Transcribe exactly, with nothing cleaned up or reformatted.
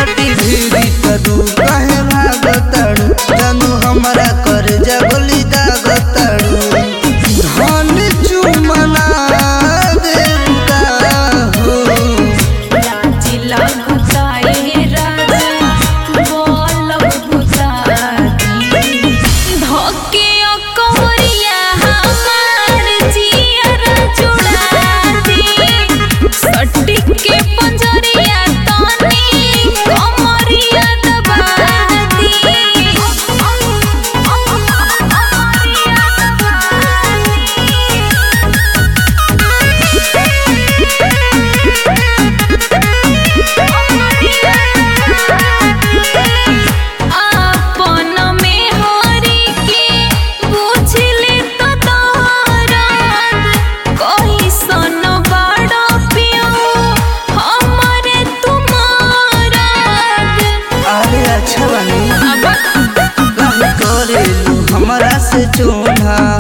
सटी भीड़ी तरू कहे भागतड़ू जानू हमरा कर जगली दागतड़ू धन चुमना देवता हो लाजी लगताए राजा बोल बुताती धोके अकवरिया हमार जियर जुड़ाती सटी के पंजरिया तनी कमरिया दबाती आपन में हरी के बुझले तो तोहराद कोई सन बड़ पियो हमरे तुम्हारा अरे अच्छा बनी अब करेलू हमरा से चोना